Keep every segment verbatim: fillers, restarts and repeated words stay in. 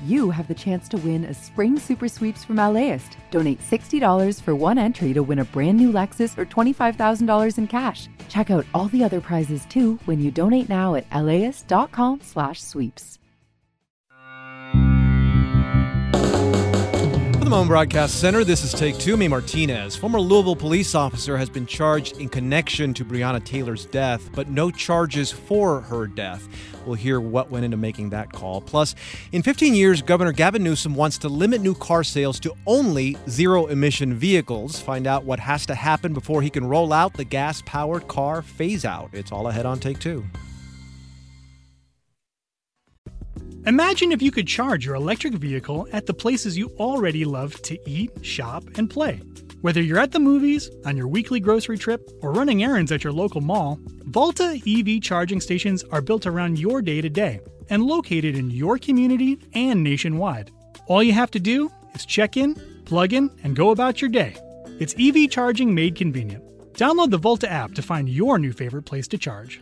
you have the chance to win a spring super sweeps from LAist. Donate sixty dollars for one entry to win a brand new Lexus or twenty-five thousand dollars in cash. Check out all the other prizes too when you donate now at laist.com slash sweeps. For the Moan Broadcast Center, this is Take Two. Me Martinez. Former Louisville police officer has been charged in connection to Breonna Taylor's death, but no charges for her death. We'll hear what went into making that call. Plus, in fifteen years, Governor Gavin Newsom wants to limit new car sales to only zero-emission vehicles. Find out what has to happen before he can roll out the gas-powered car phase-out. It's all ahead on Take Two. Imagine if you could charge your electric vehicle at the places you already love to eat, shop, and play. Whether you're at the movies, on your weekly grocery trip, or running errands at your local mall, Volta E V charging stations are built around your day-to-day and located in your community and nationwide. All you have to do is check in, plug in, and go about your day. It's E V charging made convenient. Download the Volta app to find your new favorite place to charge.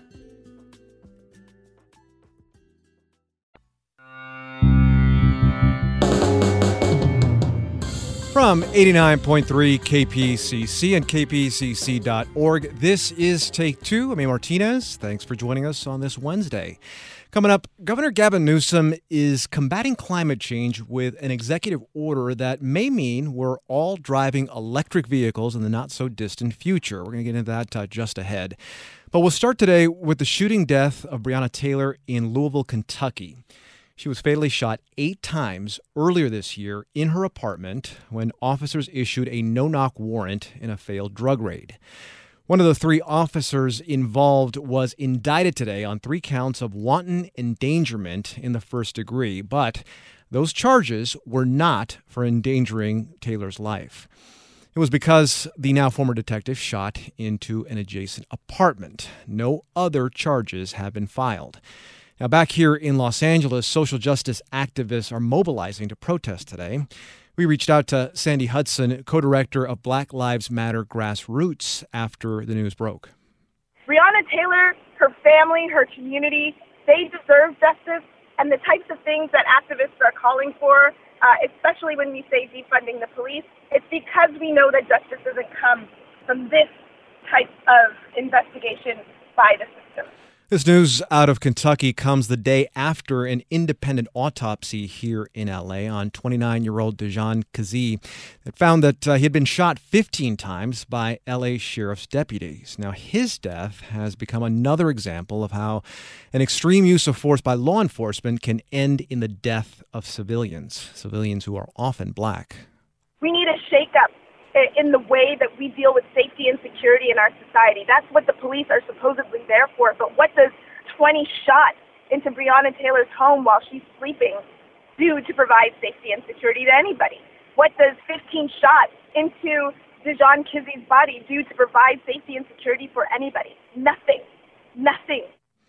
From eighty-nine point three K P C C and K P C C dot org, this is Take Two. I'm A. Martinez. Thanks for joining us on this Wednesday. Coming up, Governor Gavin Newsom is combating climate change with an executive order that may mean we're all driving electric vehicles in the not-so-distant future. We're going to get into that uh, just ahead. But we'll start today with the shooting death of Breonna Taylor in Louisville, Kentucky. She was fatally shot eight times earlier this year in her apartment when officers issued a no-knock warrant in a failed drug raid. One of the three officers involved was indicted today on three counts of wanton endangerment in the first degree, but those charges were not for endangering Taylor's life. It was because the now former detective shot into an adjacent apartment. No other charges have been filed. Now, back here in Los Angeles, social justice activists are mobilizing to protest today. We reached out to Sandy Hudson, co-director of Black Lives Matter Grassroots, after the news broke. Breonna Taylor, her family, her community, they deserve justice, and the types of things that activists are calling for, uh, especially when we say defunding the police, it's because we know that justice doesn't come from this type of investigation by the system. This news out of Kentucky comes the day after an independent autopsy here in L A on twenty-nine-year-old Dijon Kizzee that found that uh, he had been shot fifteen times by L A sheriff's deputies. Now, his death has become another example of how an extreme use of force by law enforcement can end in the death of civilians, civilians who are often black. We need a shakeup in the way that we deal with safety and security in our society. That's what the police are supposedly there for. But what does twenty shots into Breonna Taylor's home while she's sleeping do to provide safety and security to anybody? What does fifteen shots into Dijon Kizzee's body do to provide safety and security for anybody? Nothing. Nothing.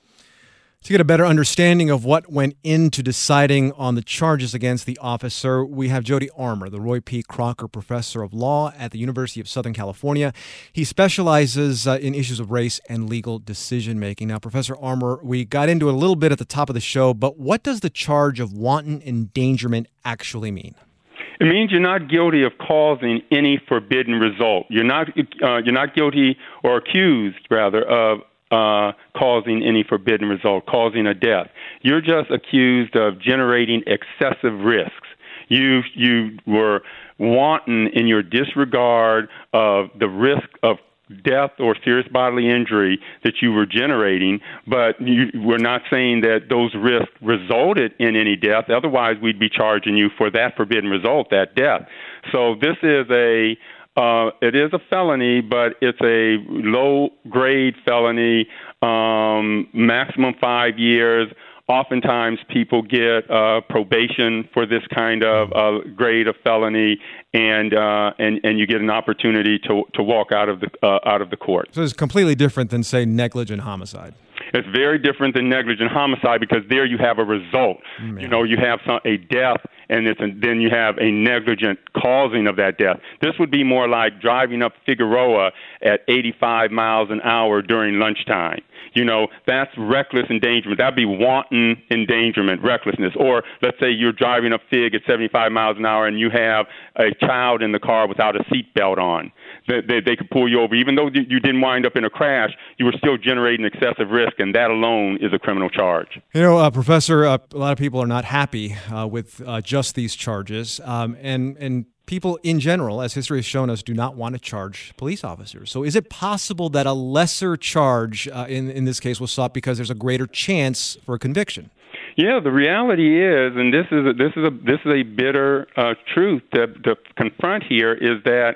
To get a better understanding of what went into deciding on the charges against the officer, we have Jody Armour, the Roy P. Crocker Professor of Law at the University of Southern California. He specializes uh, in issues of race and legal decision-making. Now, Professor Armour, we got into it a little bit at the top of the show, but what does the charge of wanton endangerment actually mean? It means you're not guilty of causing any forbidden result. You're not uh, you're not guilty or accused, rather, of Uh, causing any forbidden result, causing a death. You're just accused of generating excessive risks. You you were wanton in your disregard of the risk of death or serious bodily injury that you were generating, but you were not saying that those risks resulted in any death. Otherwise, we'd be charging you for that forbidden result, that death. So this is a Uh, it is a felony, but it's a low-grade felony, um, maximum five years. Oftentimes, people get uh, probation for this kind of uh, grade of felony, and uh, and and you get an opportunity to to walk out of the uh, out of the court. So it's completely different than, say, negligent homicide. It's very different than negligent homicide because there you have a result. Mm, you know, you have some, a death and it's a, then you have a negligent causing of that death. This would be more like driving up Figueroa at eighty-five miles an hour during lunchtime. You know, that's reckless endangerment. That'd be wanton endangerment, recklessness. Or let's say you're driving up Fig at seventy-five miles an hour and you have a child in the car without a seatbelt on. They, they, they could pull you over. Even though you didn't wind up in a crash, you were still generating excessive risk, and that alone is a criminal charge. You know, uh, Professor, uh, a lot of people are not happy uh, with uh, just these charges. Um, and, and people in general, as history has shown us, do not want to charge police officers. So is it possible that a lesser charge uh, in, in this case was sought because there's a greater chance for a conviction? Yeah, the reality is, and this is a, this is a this is a bitter uh, truth to, to confront here, is that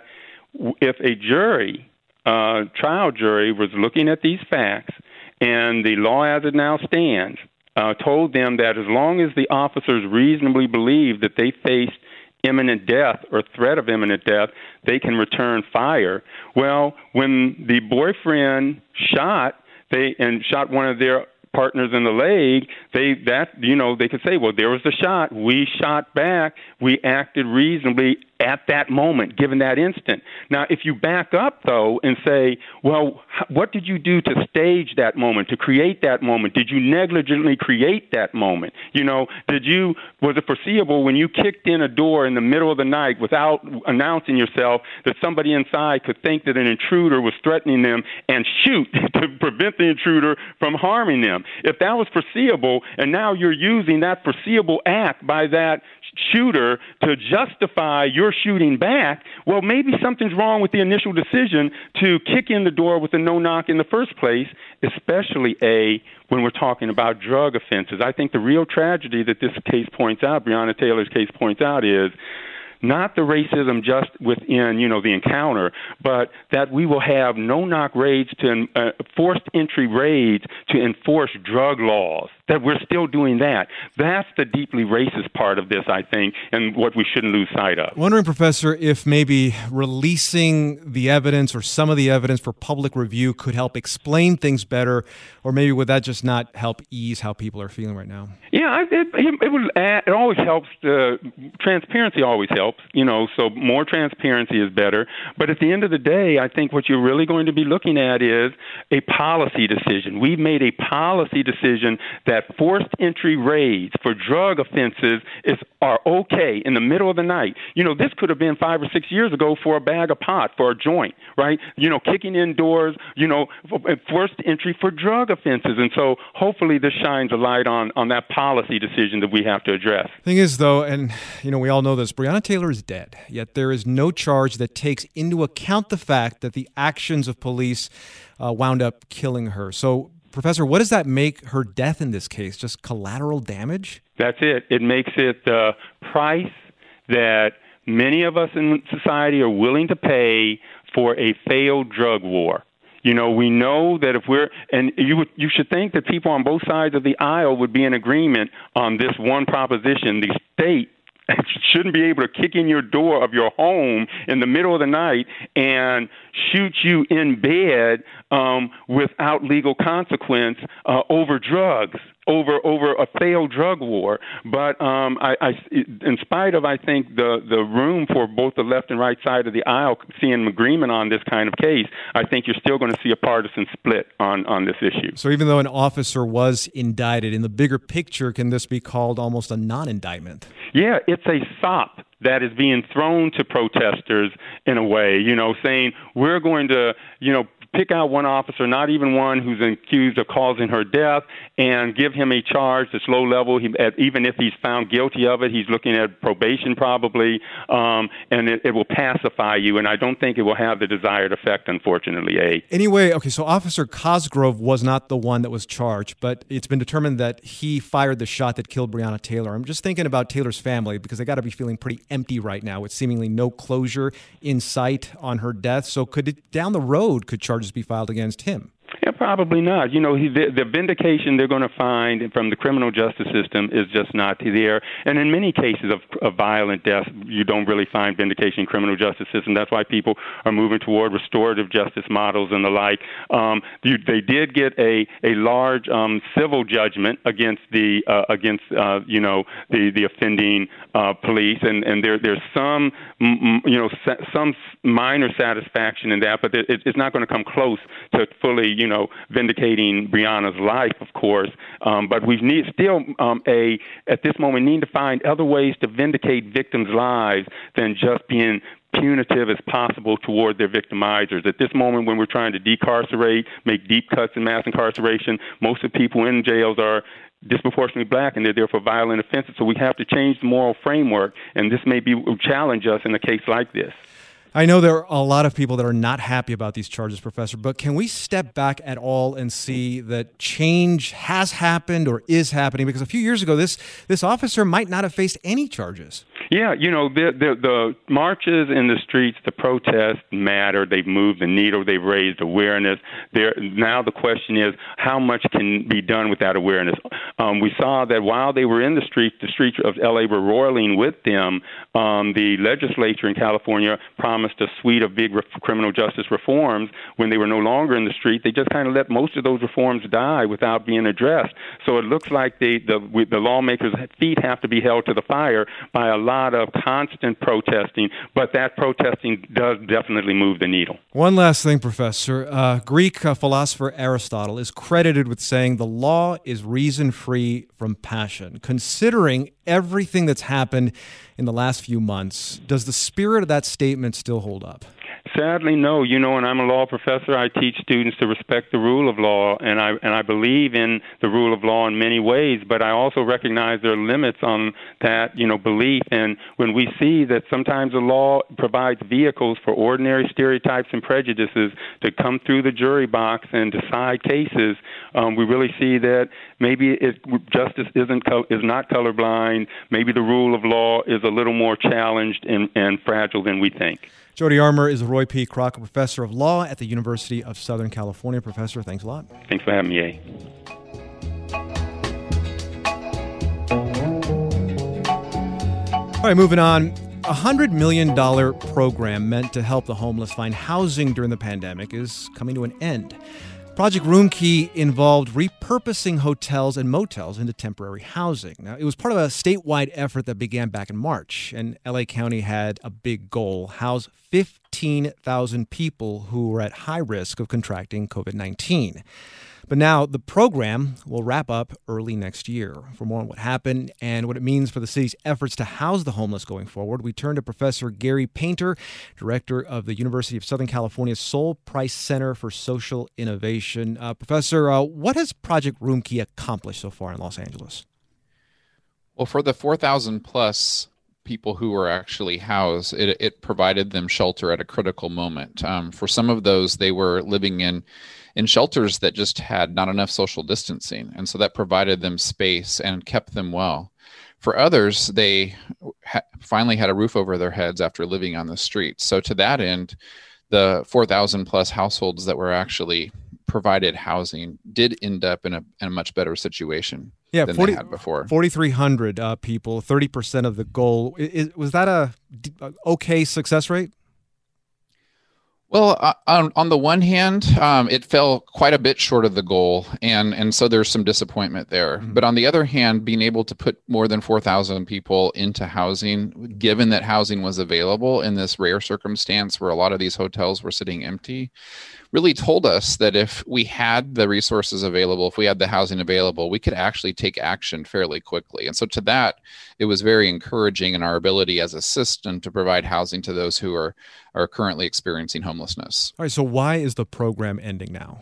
if a jury, uh, trial jury, was looking at these facts, and the law as it now stands uh, told them that as long as the officers reasonably believe that they faced imminent death or threat of imminent death, they can return fire. Well, when the boyfriend shot, they and shot one of their partners in the leg, they that you know they could say, well, there was the shot. We shot back. We acted reasonably at that moment, given that instant. Now, if you back up, though, and say, well, what did you do to stage that moment, to create that moment? Did you negligently create that moment? You know, did you, was it foreseeable when you kicked in a door in the middle of the night without announcing yourself that somebody inside could think that an intruder was threatening them and shoot to prevent the intruder from harming them? If that was foreseeable, and now you're using that foreseeable act by that shooter to justify your shooting back, well, maybe something's wrong with the initial decision to kick in the door with a no-knock in the first place, especially, A, when we're talking about drug offenses. I think the real tragedy that this case points out, Breonna Taylor's case points out, is not the racism just within, you know, the encounter, but that we will have no-knock raids to uh, forced entry raids to enforce drug laws, that we're still doing that. That's the deeply racist part of this, I think, and what we shouldn't lose sight of. Wondering, Professor, if maybe releasing the evidence or some of the evidence for public review could help explain things better, or maybe would that just not help ease how people are feeling right now? Yeah, I, it, it, would add, it always helps. Uh, transparency always helps, you know, so more transparency is better. But at the end of the day, I think what you're really going to be looking at is a policy decision. We've made a policy decision that forced entry raids for drug offenses is are okay in the middle of the night. You know, this could have been five or six years ago for a bag of pot, for a joint, right? You know, kicking in doors, you know, forced entry for drug offenses. And so hopefully this shines a light on, on that policy decision that we have to address. Thing is, though, and, you know, we all know this, Breonna Taylor is dead, yet there is no charge that takes into account the fact that the actions of police uh, wound up killing her. So, Professor, what does that make her death in this case? Just collateral damage? That's it. It makes it the price that many of us in society are willing to pay for a failed drug war. You know, we know that if we're, and you would, you should think that people on both sides of the aisle would be in agreement on this one proposition. The state shouldn't be able to kick in your door of your home in the middle of the night and shoot you in bed um, without legal consequence uh, over drugs, over over a failed drug war. But um, I, I, in spite of, I think, the, the room for both the left and right side of the aisle seeing agreement on this kind of case, I think you're still going to see a partisan split on, on this issue. So even though an officer was indicted, in the bigger picture, can this be called almost a non-indictment? Yeah, it's a sop that is being thrown to protesters in a way, you know, saying we're going to, you know, pick out one officer, not even one who's accused of causing her death, and give him a charge that's low level. He, even if he's found guilty of it, he's looking at probation probably, um, and it, it will pacify you. And I don't think it will have the desired effect, unfortunately, A. Anyway, okay, so Officer Cosgrove was not the one that was charged, but it's been determined that he fired the shot that killed Breonna Taylor. I'm just thinking about Taylor's family, because they got to be feeling pretty empty right now with seemingly no closure in sight on her death. So could it, down the road, could charges be filed against him? Yeah, probably not. You know, he, the, the vindication they're going to find from the criminal justice system is just not there. And in many cases of, of violent deaths, you don't really find vindication in criminal justice system. That's why people are moving toward restorative justice models and the like. Um, you, they did get a a large um, civil judgment against the uh, against uh, you know the the offending uh, police, and and there there's some m- you know sa- some minor satisfaction in that, but it, it's not going to come close to fully you know vindicating Breonna's life, of course. Um, but we need still um, a at this moment need to find other ways to vindicate victims' lives than just being punitive as possible toward their victimizers. At this moment, when we're trying to decarcerate, make deep cuts in mass incarceration, most of the people in jails are disproportionately black, and they're there for violent offenses. So we have to change the moral framework, and this may be challenge us in a case like this. I know there are a lot of people that are not happy about these charges, Professor, but can we step back at all and see that change has happened or is happening? Because a few years ago, this this officer might not have faced any charges. Yeah, you know, the, the the marches in the streets, the protests matter. They've moved the needle. They've raised awareness. There now the question is how much can be done with that awareness. Um, we saw that while they were in the streets, the streets of L A were roiling with them. Um, the legislature in California promised a suite of big re- criminal justice reforms. When they were no longer in the street, they just kind of let most of those reforms die without being addressed. So it looks like they, the the lawmakers' feet have to be held to the fire by a lot of constant protesting, but that protesting does definitely move the needle. One last thing, Professor. Uh, Greek uh, philosopher Aristotle is credited with saying the law is reason free from passion. Considering everything that's happened in the last few months, does the spirit of that statement still hold up? Sadly, no. You know, and I'm a law professor. I teach students to respect the rule of law, and I and I believe in the rule of law in many ways. But I also recognize there are limits on that, you know, belief. And when we see that sometimes the law provides vehicles for ordinary stereotypes and prejudices to come through the jury box and decide cases, um, we really see that maybe it, justice isn't is not colorblind. Maybe the rule of law is a little more challenged and, and fragile than we think. Jody Armour is a Roy P. Crocker Professor of Law at the University of Southern California. Professor, thanks a lot. Thanks for having me, A. All right, moving on. A one hundred million dollars program meant to help the homeless find housing during the pandemic is coming to an end. Project Roomkey involved repurposing hotels and motels into temporary housing. Now, it was part of a statewide effort that began back in March, and L A County had a big goal: house fifteen thousand people who were at high risk of contracting covid nineteen. But now the program will wrap up early next year. For more on what happened and what it means for the city's efforts to house the homeless going forward, we turn to Professor Gary Painter, director of the University of Southern California's Sol Price Center for Social Innovation. Uh, Professor, uh, what has Project Roomkey accomplished so far in Los Angeles? Well, for the four thousand plus people who were actually housed, it, it provided them shelter at a critical moment. Um, for some of those, they were living in in shelters that just had not enough social distancing. And so that provided them space and kept them well. For others, they ha- finally had a roof over their heads after living on the street. So to that end, the four thousand plus households that were actually provided housing did end up in a, in a much better situation yeah, than forty, they had before. forty-three hundred uh, people, thirty percent of the goal. Is, was that a, a okay success rate? Well, uh, on, on the one hand, um, it fell quite a bit short of the goal, and, and so there's some disappointment there. Mm-hmm. But on the other hand, being able to put more than four thousand people into housing, given that housing was available in this rare circumstance where a lot of these hotels were sitting empty, really told us that if we had the resources available, if we had the housing available, we could actually take action fairly quickly. And so to that, it was very encouraging in our ability as a system to provide housing to those who are, are currently experiencing homelessness. All right, so why is the program ending now?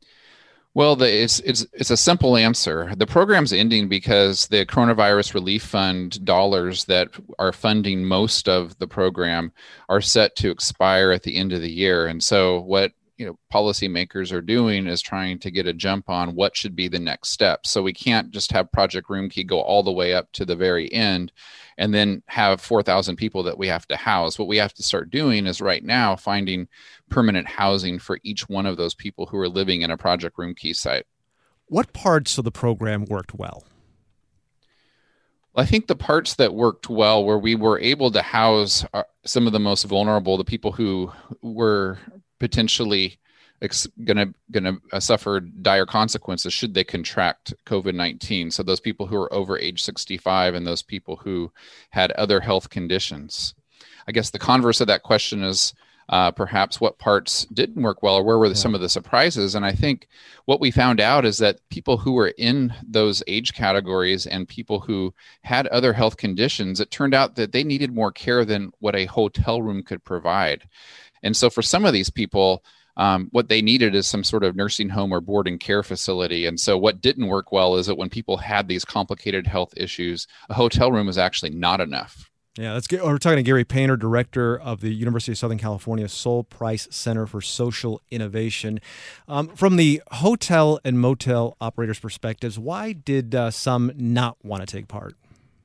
Well, the, it's it's it's a simple answer. The program's ending because the Coronavirus Relief Fund dollars that are funding most of the program are set to expire at the end of the year. And so what you know, policymakers are doing is trying to get a jump on what should be the next step. So we can't just have Project Roomkey go all the way up to the very end and then have four thousand people that we have to house. What we have to start doing is right now finding permanent housing for each one of those people who are living in a Project Roomkey site. What parts of the program worked well? Well, I think the parts that worked well where we were able to house uh, some of the most vulnerable, the people who were potentially ex- gonna gonna uh, suffer dire consequences should they contract COVID nineteen. So those people who are over age sixty-five and those people who had other health conditions. I guess the converse of that question is uh, perhaps what parts didn't work well, or where were the, yeah. some of the surprises. And I think what we found out is that people who were in those age categories and people who had other health conditions, it turned out that they needed more care than what a hotel room could provide. And so for some of these people, um, what they needed is some sort of nursing home or boarding care facility. And so what didn't work well is that when people had these complicated health issues, a hotel room was actually not enough. Yeah, let's get, we're talking to Gary Painter, director of the University of Southern California Sol Price Center for Social Innovation. Um, from the hotel and motel operators' perspectives, why did uh, some not want to take part?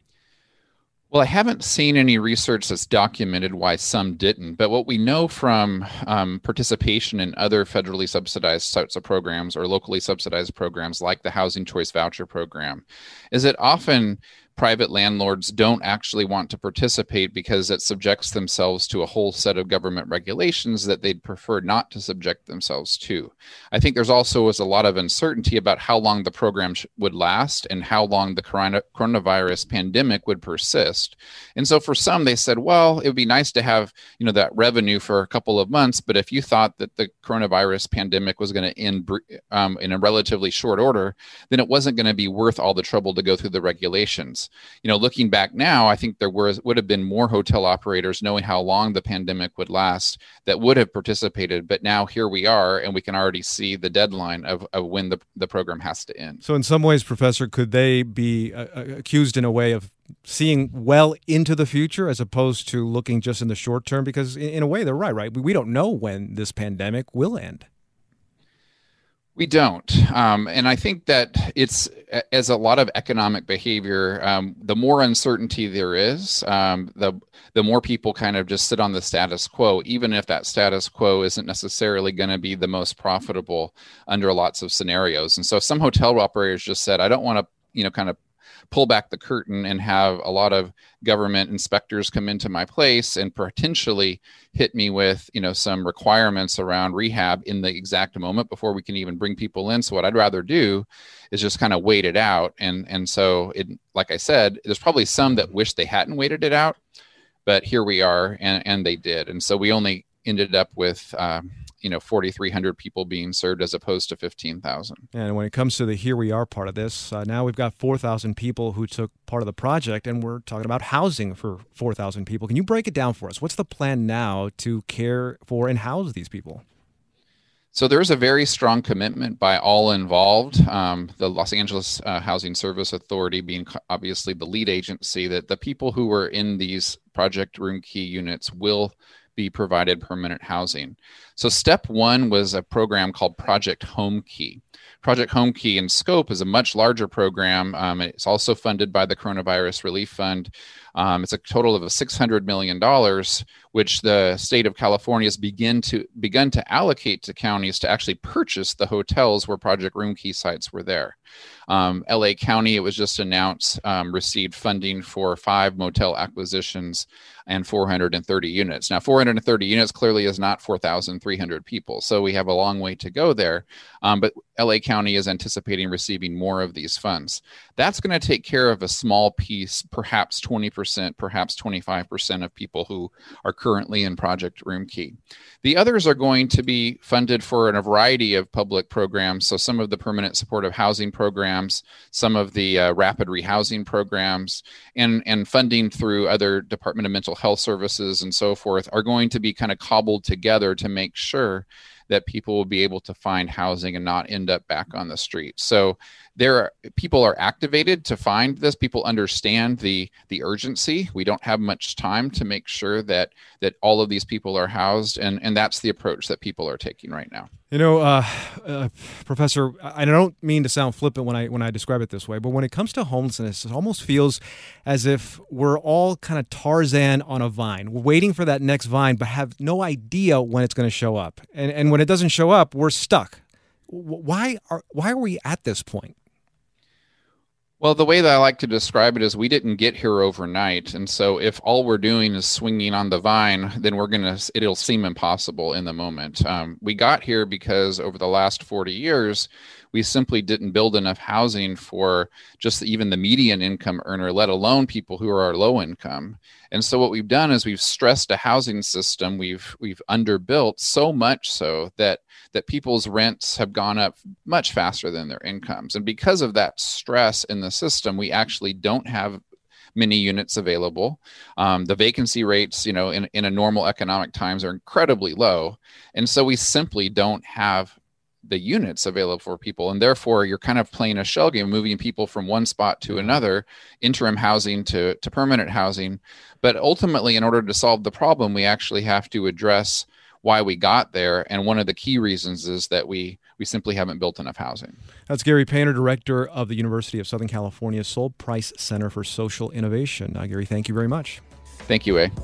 Well, I haven't seen any research that's documented why some didn't, but what we know from um, participation in other federally subsidized sorts of programs or locally subsidized programs like the Housing Choice Voucher Program is that often private landlords don't actually want to participate because it subjects themselves to a whole set of government regulations that they'd prefer not to subject themselves to. I think there's also was a lot of uncertainty about how long the program sh- would last and how long the corona- coronavirus pandemic would persist. And so for some, they said, well, it would be nice to have, you know, that revenue for a couple of months, but if you thought that the coronavirus pandemic was going to end um, in a relatively short order, then it wasn't going to be worth all the trouble to go through the regulations. You know, looking back now, I think there was would have been more hotel operators knowing how long the pandemic would last that would have participated. But now here we are, and we can already see the deadline of, of when the, the program has to end. So in some ways, Professor, could they be uh, accused in a way of seeing well into the future as opposed to looking just in the short term? Because in, in a way, they're right, right? We don't know when this pandemic will end. We don't. Um, and I think that it's, as a lot of economic behavior, um, the more uncertainty there is, um, the the more people kind of just sit on the status quo, even if that status quo isn't necessarily going to be the most profitable under lots of scenarios. And so some hotel operators just said, I don't want to, you know, kind of pull back the curtain and have a lot of government inspectors come into my place and potentially hit me with, you know, some requirements around rehab in the exact moment before we can even bring people in. So what I'd rather do is just kind of wait it out. And, and so it, like I said, there's probably some that wish they hadn't waited it out, but here we are, and, and they did. And so we only ended up with, um, you know, forty-three hundred people being served as opposed to fifteen thousand. And when it comes to the here we are part of this, uh, now we've got four thousand people who took part of the project, and we're talking about housing for four thousand people. Can you break it down for us? What's the plan now to care for and house these people? So there's a very strong commitment by all involved, um, the Los Angeles uh, Housing Service Authority being obviously the lead agency, that the people who were in these Project Roomkey units will be provided permanent housing. So step one was a program called Project Homekey. Project Homekey in scope is a much larger program. Um, it's also funded by the Coronavirus Relief Fund. Um, it's a total of six hundred million dollars, which the state of California has begin to, begun to allocate to counties to actually purchase the hotels where Project Roomkey sites were there. Um, L A County, it was just announced, um, received funding for five motel acquisitions and four hundred thirty units. Now, four hundred thirty units clearly is not four thousand three hundred people, so we have a long way to go there. Um, but L A County is anticipating receiving more of these funds. That's going to take care of a small piece, perhaps twenty percent, perhaps twenty-five percent of people who are currently in Project Roomkey. The others are going to be funded for a variety of public programs. So some of the permanent supportive housing programs, some of the uh, rapid rehousing programs, and, and funding through other Department of Mental Health Services and so forth are going to be kind of cobbled together to make sure that people will be able to find housing and not end up back on the street. So there are, people are activated to find this. People understand the the urgency. We don't have much time to make sure that that all of these people are housed, and and that's the approach that people are taking right now. You know, uh, uh, Professor, I don't mean to sound flippant when I when I describe it this way, but when it comes to homelessness, it almost feels as if we're all kind of Tarzan on a vine. We're waiting for that next vine, but have no idea when it's going to show up. And and when it doesn't show up, we're stuck. Why are why are we at this point? Well, the way that I like to describe it is we didn't get here overnight. And so if all we're doing is swinging on the vine, then we're going to, it'll seem impossible in the moment. Um, we got here because over the last forty years, we simply didn't build enough housing for just even the median income earner, let alone people who are low income. And so what we've done is we've stressed a housing system. We've we've underbuilt so much so that that people's rents have gone up much faster than their incomes. And because of that stress in the system, we actually don't have many units available. Um, the vacancy rates, you know, in, in a normal economic times are incredibly low. And so we simply don't have the units available for people. And therefore, you're kind of playing a shell game, moving people from one spot to another, interim housing to, to permanent housing. But ultimately, in order to solve the problem, we actually have to address why we got there. And one of the key reasons is that we we simply haven't built enough housing. That's Gary Painter, director of the University of Southern California Sol Price Center for Social Innovation. Uh, Gary, thank you very much. Thank you, A.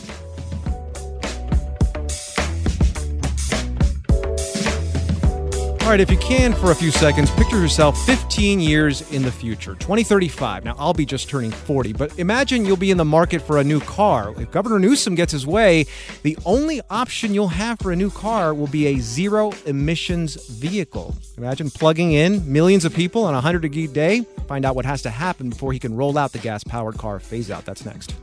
All right, if you can, for a few seconds, picture yourself fifteen years in the future, twenty thirty-five. Now, I'll be just turning forty, but imagine you'll be in the market for a new car. If Governor Newsom gets his way, the only option you'll have for a new car will be a zero-emissions vehicle. Imagine plugging in millions of people on a one hundred degree day. Find out what has to happen before he can roll out the gas-powered car phase-out. That's next.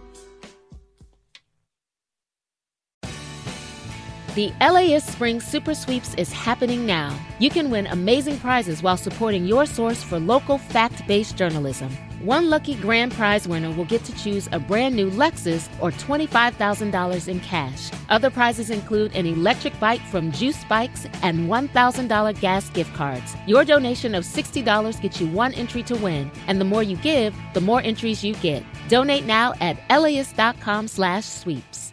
The L A S Spring Super Sweeps is happening now. You can win amazing prizes while supporting your source for local fact-based journalism. One lucky grand prize winner will get to choose a brand new Lexus or twenty-five thousand dollars in cash. Other prizes include an electric bike from Juice Bikes and one thousand dollars gas gift cards. Your donation of sixty dollars gets you one entry to win, and the more you give, the more entries you get. Donate now at las.com slash sweeps.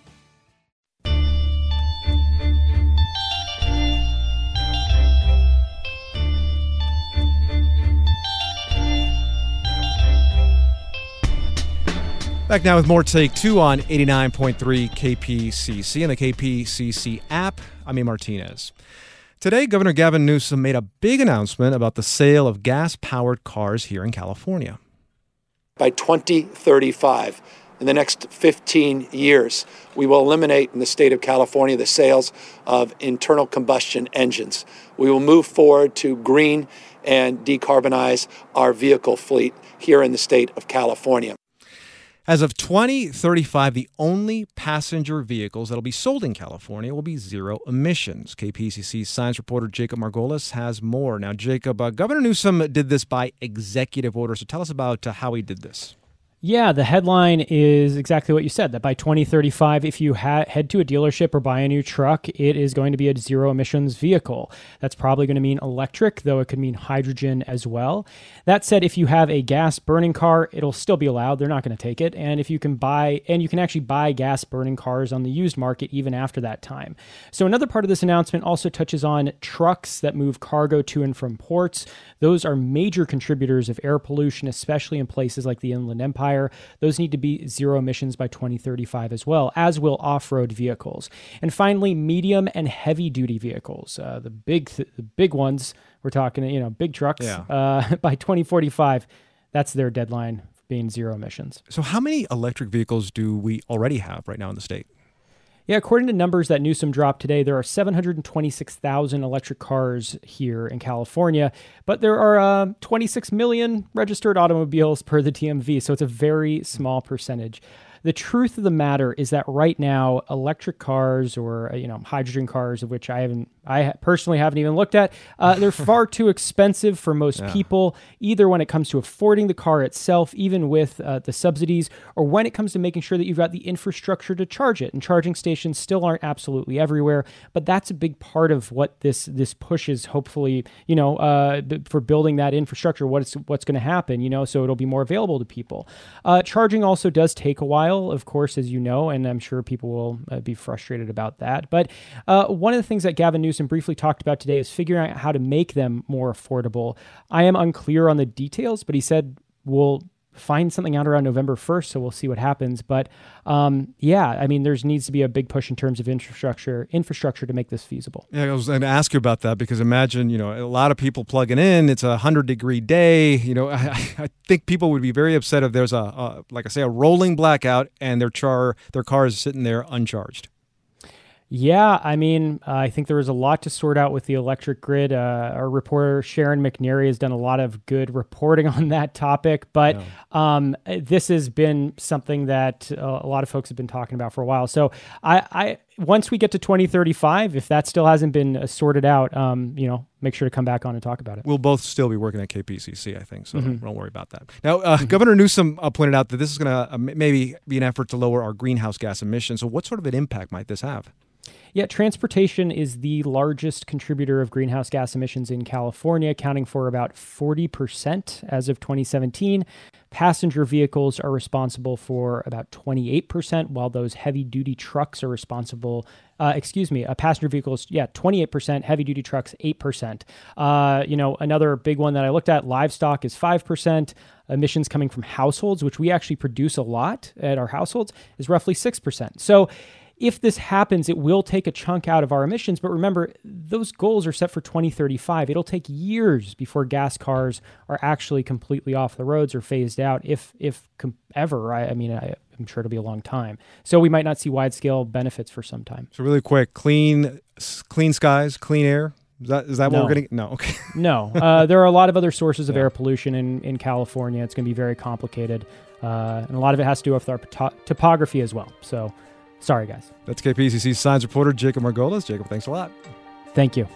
Back now with more Take Two on eighty-nine point three K P C C and the K P C C app. I'm A. Martinez. Today, Governor Gavin Newsom made a big announcement about the sale of gas-powered cars here in California. By twenty thirty-five, in the next fifteen years, we will eliminate in the state of California the sales of internal combustion engines. We will move forward to green and decarbonize our vehicle fleet here in the state of California. As of twenty thirty-five, the only passenger vehicles that will be sold in California will be zero emissions. K P C C science reporter Jacob Margolis has more. Now, Jacob, uh, Governor Newsom did this by executive order, so tell us about uh, how he did this. Yeah, the headline is exactly what you said, that by twenty thirty-five, if you ha- head to a dealership or buy a new truck, it is going to be a zero emissions vehicle. That's probably going to mean electric, though it could mean hydrogen as well. That said, if you have a gas burning car, it'll still be allowed. They're not going to take it. And if you can buy, and you can actually buy gas burning cars on the used market even after that time. So another part of this announcement also touches on trucks that move cargo to and from ports. Those are major contributors of air pollution, especially in places like the Inland Empire. Those need to be zero emissions by twenty thirty-five as well, as will off-road vehicles. And finally, medium and heavy-duty vehicles. Uh, the big th- the big ones, we're talking, you know, big trucks. Yeah. Uh, by twenty forty-five, that's their deadline for being zero emissions. So how many electric vehicles do we already have right now in the state? Yeah, according to numbers that Newsom dropped today, there are seven hundred twenty-six thousand electric cars here in California, but there are uh, twenty-six million registered automobiles per the D M V, so it's a very small percentage. the truth of the matter is that right now, electric cars or, you know, hydrogen cars, of which I haven't, I personally haven't even looked at, uh, they're far too expensive for most yeah. people, either when it comes to affording the car itself, even with uh, the subsidies, or when it comes to making sure that you've got the infrastructure to charge it. And charging stations still aren't absolutely everywhere, but that's a big part of what this this push is, hopefully, you know, uh, for building that infrastructure, what's, what's going to happen, you know, so it'll be more available to people. Uh, charging also does take a while, of course, as you know, and I'm sure people will uh, be frustrated about that. But uh, one of the things that Gavin Newsom briefly talked about today is figuring out how to make them more affordable. I am unclear on the details, but he said we'll find something out around November first, so we'll see what happens. But um, yeah, I mean, there's needs to be a big push in terms of infrastructure infrastructure to make this feasible. Yeah, I was going to ask you about that because imagine, you know, a lot of people plugging in. It's a hundred degree day. You know, I, I think people would be very upset if there's a, a like I say, a rolling blackout and their char their car is sitting there uncharged. Yeah, I mean, uh, I think there was a lot to sort out with the electric grid. Uh, our reporter, Sharon McNary, has done a lot of good reporting on that topic. But yeah. um, this has been something that uh, a lot of folks have been talking about for a while. So I, I once we get to twenty thirty-five, if that still hasn't been uh, sorted out, um, you know, make sure to come back on and talk about it. We'll both still be working at K P C C, I think, so mm-hmm. don't worry about that. Now, uh, mm-hmm. Governor Newsom uh, pointed out that this is going to uh, maybe be an effort to lower our greenhouse gas emissions. So what sort of an impact might this have? Yeah, transportation is the largest contributor of greenhouse gas emissions in California, accounting for about forty percent as of twenty seventeen. Passenger vehicles are responsible for about twenty-eight percent, while those heavy-duty trucks are responsible, uh, excuse me, uh, passenger vehicles, yeah, twenty-eight percent, heavy-duty trucks, eight percent. Uh, you know, another big one that I looked at, livestock is five percent. Emissions coming from households, which we actually produce a lot at our households, is roughly six percent. So if this happens, it will take a chunk out of our emissions. But remember, those goals are set for twenty thirty-five. It'll take years before gas cars are actually completely off the roads or phased out, if if com- ever. I, I mean, I, I'm sure it'll be a long time. So we might not see wide-scale benefits for some time. So really quick, clean clean skies, clean air. Is that, is that no. what we're getting? No, okay. no. Uh, there are a lot of other sources of yeah. air pollution in, in California. It's going to be very complicated. Uh, and a lot of it has to do with our to- topography as well. So sorry, guys. That's K P C C science reporter Jacob Margolis. Jacob, thanks a lot. Thank you.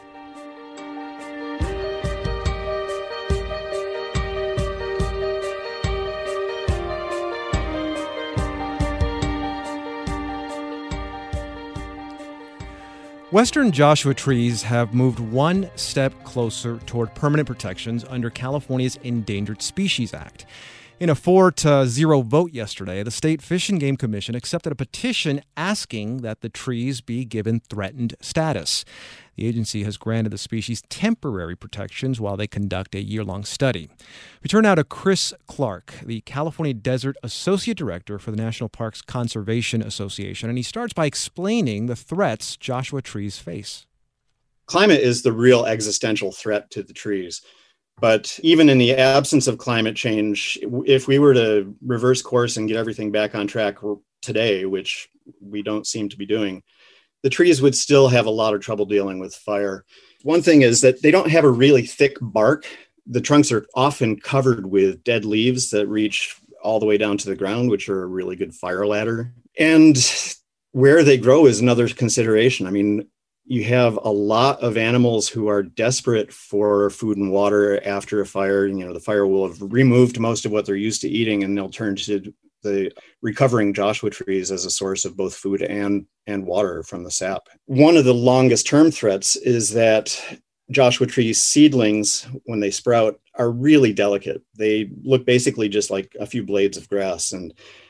Western Joshua trees have moved one step closer toward permanent protections under California's Endangered Species Act. In a four to zero vote yesterday, the State Fish and Game Commission accepted a petition asking that the trees be given threatened status. The agency has granted the species temporary protections while they conduct a year-long study. We turn now to Chris Clark, the California Desert Associate Director for the National Parks Conservation Association, and he starts by explaining the threats Joshua trees face. Climate is the real existential threat to the trees. But even in the absence of climate change, if we were to reverse course and get everything back on track today, which we don't seem to be doing, the trees would still have a lot of trouble dealing with fire. One thing is that they don't have a really thick bark. The trunks are often covered with dead leaves that reach all the way down to the ground, which are a really good fire ladder. And where they grow is another consideration. I mean, you have a lot of animals who are desperate for food and water after a fire. You know, the fire will have removed most of what they're used to eating, and they'll turn to the recovering Joshua trees as a source of both food and, and water from the sap. One of the longest term threats is that Joshua tree seedlings, when they sprout, are really delicate. They look basically just like a few blades of grass, and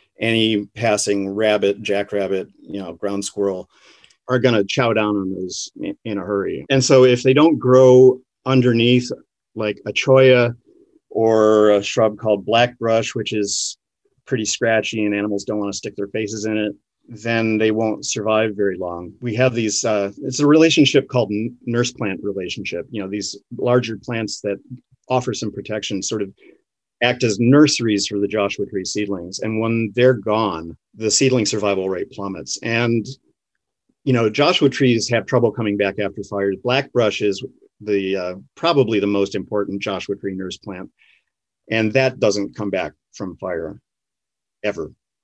any passing rabbit, jackrabbit, you know, ground squirrel are going to chow down on those in a hurry. And so if they don't grow underneath like a cholla or a shrub called blackbrush, which is pretty scratchy and animals don't want to stick their faces in it, then they won't survive very long. We have these, uh, it's a relationship called nurse plant relationship. You know, these larger plants that offer some protection sort of act as nurseries for the Joshua tree seedlings. And when they're gone, the seedling survival rate plummets. And you know, Joshua trees have trouble coming back after fires. Blackbrush is the uh, probably the most important Joshua tree nurse plant, and that doesn't come back from fire ever.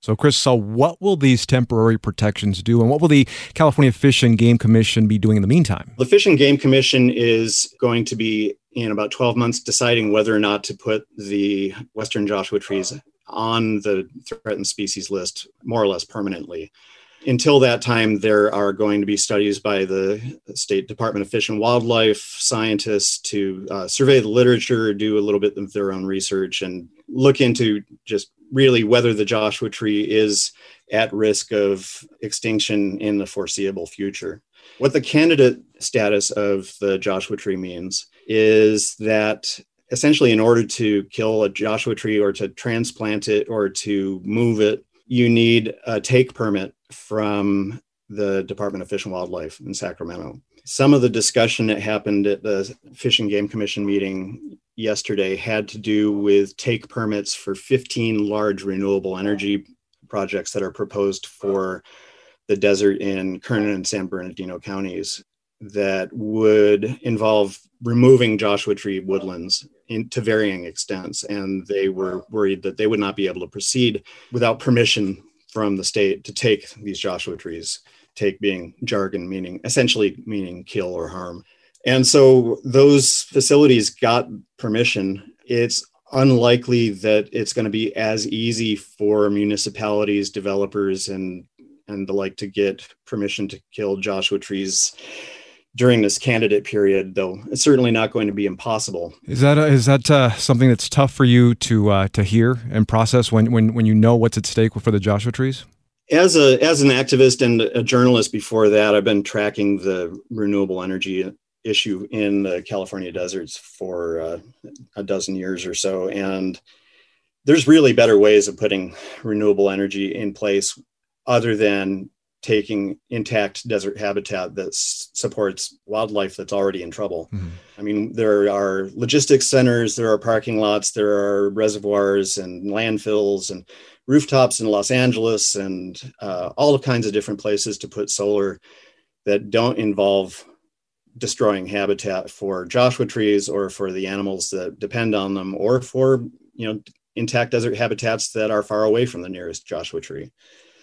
So, Chris, so what will these temporary protections do, and what will the California Fish and Game Commission be doing in the meantime? The Fish and Game Commission is going to be, in about twelve months, deciding whether or not to put the western Joshua trees on the threatened species list more or less permanently. Until that time, there are going to be studies by the State Department of Fish and Wildlife scientists to uh, survey the literature, do a little bit of their own research, and look into just really whether the Joshua tree is at risk of extinction in the foreseeable future. What the candidate status of the Joshua tree means is that essentially in order to kill a Joshua tree or to transplant it or to move it, you need a take permit from the Department of Fish and Wildlife in Sacramento. Some of the discussion that happened at the Fish and Game Commission meeting yesterday had to do with take permits for fifteen large renewable energy projects that are proposed for the desert in Kernan and San Bernardino counties that would involve removing Joshua tree woodlands in, to varying extents. And they were worried that they would not be able to proceed without permission from the state to take these Joshua trees, take being jargon, meaning essentially meaning kill or harm. And so those facilities got permission. It's unlikely that it's going to be as easy for municipalities, developers, and and the like to get permission to kill Joshua trees during this candidate period, though it's certainly not going to be impossible. Is that uh, is that uh, something that's tough for you to uh, to hear and process when, when when you know what's at stake for the Joshua trees? As a as an activist and a journalist before that, I've been tracking the renewable energy issue in the California deserts for uh, a dozen years or so, and there's really better ways of putting renewable energy in place other than taking intact desert habitat that s- supports wildlife that's already in trouble. Mm-hmm. I mean, there are logistics centers, there are parking lots, there are reservoirs and landfills and rooftops in Los Angeles and uh, all kinds of different places to put solar that don't involve destroying habitat for Joshua trees or for the animals that depend on them, or for, you know, intact desert habitats that are far away from the nearest Joshua tree.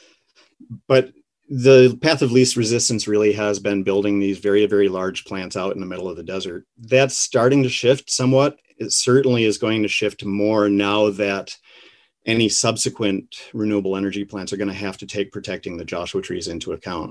But the path of least resistance really has been building these very, very large plants out in the middle of the desert. That's starting to shift somewhat. It certainly is going to shift more now that any subsequent renewable energy plants are going to have to take protecting the Joshua trees into account.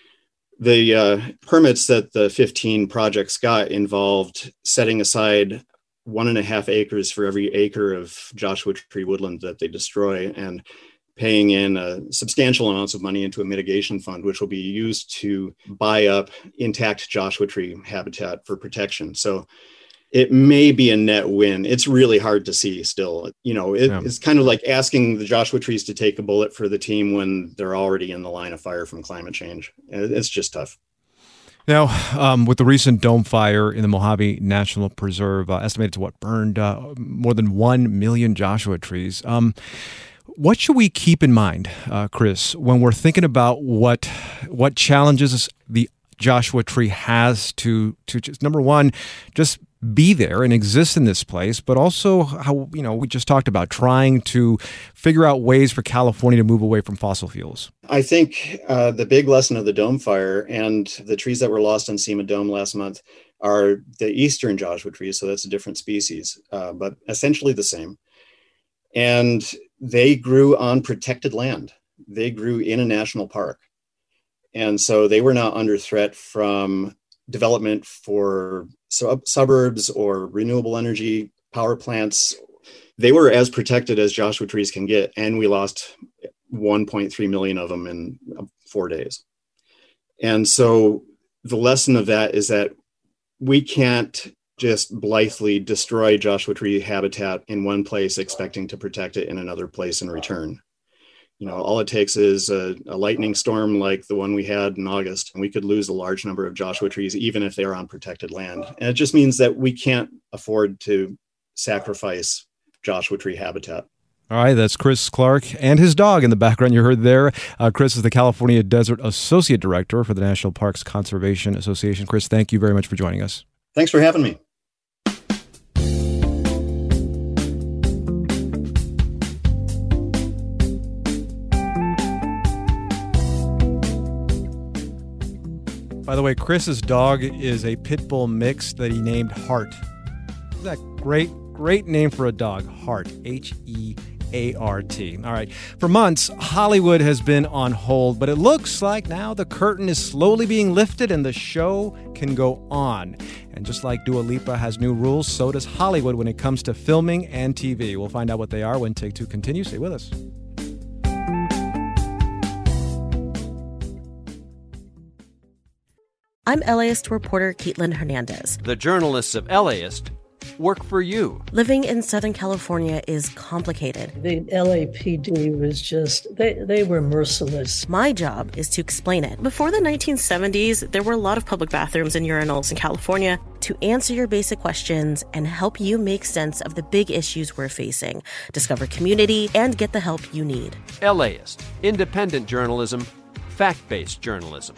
The uh, permits that the fifteen projects got involved setting aside one and a half acres for every acre of Joshua tree woodland that they destroy, and paying in uh, substantial amounts of money into a mitigation fund, which will be used to buy up intact Joshua tree habitat for protection. So it may be a net win. It's really hard to see still. You know, it, yeah. It's kind of like asking the Joshua trees to take a bullet for the team when they're already in the line of fire from climate change. It's just tough. Now, um, with the recent dome fire in the Mojave National Preserve, uh, estimated to what burned uh, more than one million Joshua trees. Um, What should we keep in mind, uh, Chris, when we're thinking about what what challenges the Joshua tree has to to just, number one, just be there and exist in this place, but also how, you know, we just talked about trying to figure out ways for California to move away from fossil fuels? I think uh, the big lesson of the dome fire and the trees that were lost on Sema Dome last month are the eastern Joshua trees, so that's a different species, uh, but essentially the same. And they grew on protected land. They grew in a national park. And so they were not under threat from development for sub- suburbs or renewable energy power plants. They were as protected as Joshua trees can get. And we lost one point three million of them in four days. And so the lesson of that is that we can't just blithely destroy Joshua tree habitat in one place, expecting to protect it in another place in return. You know, all it takes is a, a lightning storm like the one we had in August, and we could lose a large number of Joshua trees, even if they're on protected land. And it just means that we can't afford to sacrifice Joshua tree habitat. All right, that's Chris Clark and his dog in the background you heard there. Uh, Chris is the California Desert Associate Director for the National Parks Conservation Association. Chris, thank you very much for joining us. Thanks for having me. By the way, Chris's dog is a pit bull mix that he named Heart. Isn't that great? Great name for a dog, Heart. H E A R T. All right. For months, Hollywood has been on hold, but it looks like now the curtain is slowly being lifted and the show can go on. And just like Dua Lipa has new rules, so does Hollywood when it comes to filming and T V. We'll find out what they are when Take Two continues. Stay with us. I'm LAist reporter Caitlin Hernandez. The journalists of LAist work for you. Living in Southern California is complicated. The L A P D was just, they, they were merciless. My job is to explain it. Before the nineteen seventies, there were a lot of public bathrooms and urinals in California. To answer your basic questions and help you make sense of the big issues we're facing, discover community, and get the help you need. LAist. Independent journalism. Fact-based journalism.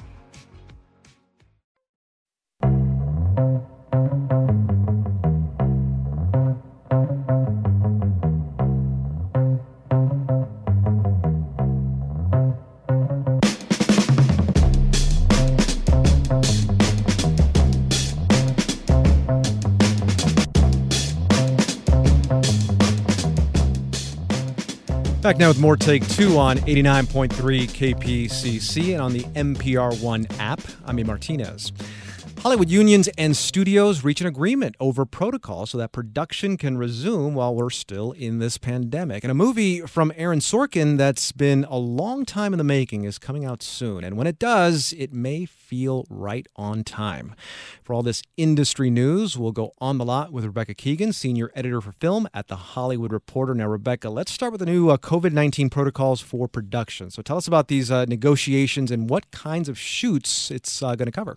Back now with more Take Two on eighty-nine point three K P C C and on the N P R One app. I'm A. Martinez. Hollywood unions and studios reach an agreement over protocol so that production can resume while we're still in this pandemic. And a movie from Aaron Sorkin that's been a long time in the making is coming out soon. And when it does, it may feel right on time. For all this industry news, we'll go on the lot with Rebecca Keegan, senior editor for film at The Hollywood Reporter. Now, Rebecca, let's start with the new uh, COVID nineteen protocols for production. So tell us about these uh, negotiations and what kinds of shoots it's uh, going to cover.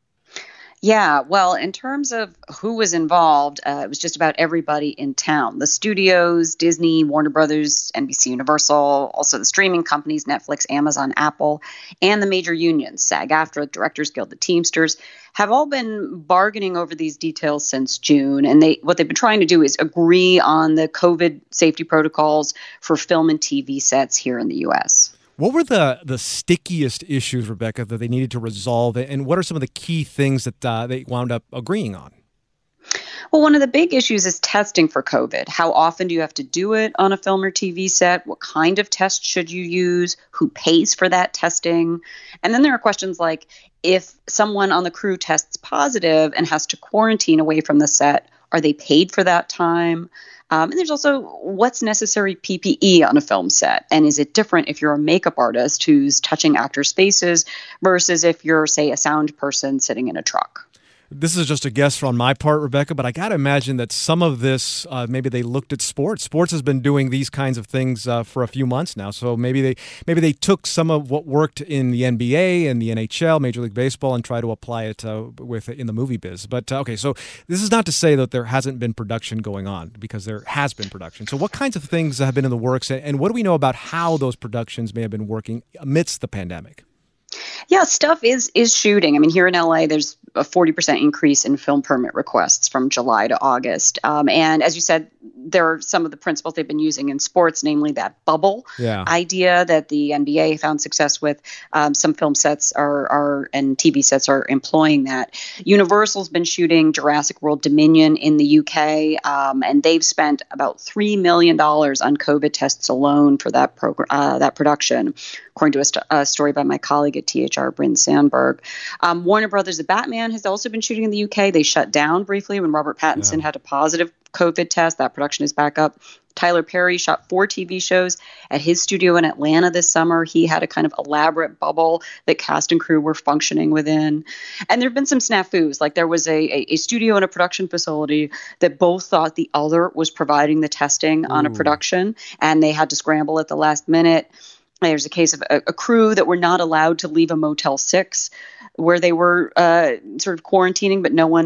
Yeah, well, in terms of who was involved, uh, it was just about everybody in town. The studios, Disney, Warner Brothers, N B C Universal, also the streaming companies, Netflix, Amazon, Apple, and the major unions, SAG-AFTRA, Directors Guild, the Teamsters, have all been bargaining over these details since June. And they what they've been trying to do is agree on the COVID safety protocols for film and T V sets here in the U S. What were the, the stickiest issues, Rebecca, that they needed to resolve? And what are some of the key things that uh, they wound up agreeing on? Well, one of the big issues is testing for COVID. How often do you have to do it on a film or T V set? What kind of test should you use? Who pays for that testing? And then there are questions like, if someone on the crew tests positive and has to quarantine away from the set, are they paid for that time? Um, and there's also what's necessary P P E on a film set. And is it different if you're a makeup artist who's touching actors' faces versus if you're, say, a sound person sitting in a truck? This is just a guess on my part, Rebecca, but I got to imagine that some of this, uh, maybe they looked at sports. Sports has been doing these kinds of things uh, for a few months now. So maybe they maybe they took some of what worked in the N B A and the N H L, Major League Baseball, and try to apply it uh, with in the movie biz. But uh, okay, so this is not to say that there hasn't been production going on, because there has been production. So what kinds of things have been in the works, and what do we know about how those productions may have been working amidst the pandemic? Yeah, stuff is is shooting. I mean, here in L A, there's a forty percent increase in film permit requests from July to August. Um, and as you said, there are some of the principles they've been using in sports, namely that bubble yeah. idea that the N B A found success with. Um, some film sets are, are and T V sets are employing that. Universal's been shooting Jurassic World Dominion in the U K, um, and they've spent about three million dollars on COVID tests alone for that program, uh, that production, according to a, st- a story by my colleague at T H R, Bryn Sandberg. Um, Warner Brothers' The Batman has also been shooting in the U K. They shut down briefly when Robert Pattinson yeah. had a positive COVID test. That production is back up. Tyler Perry shot four T V shows at his studio in Atlanta this summer. He had a kind of elaborate bubble that cast and crew were functioning within. And there have been some snafus. Like there was a, a, a studio and a production facility that both thought the other was providing the testing Ooh. on a production, and they had to scramble at the last minute. There's a case of a, a crew that were not allowed to leave a Motel six where they were uh, sort of quarantining, but no one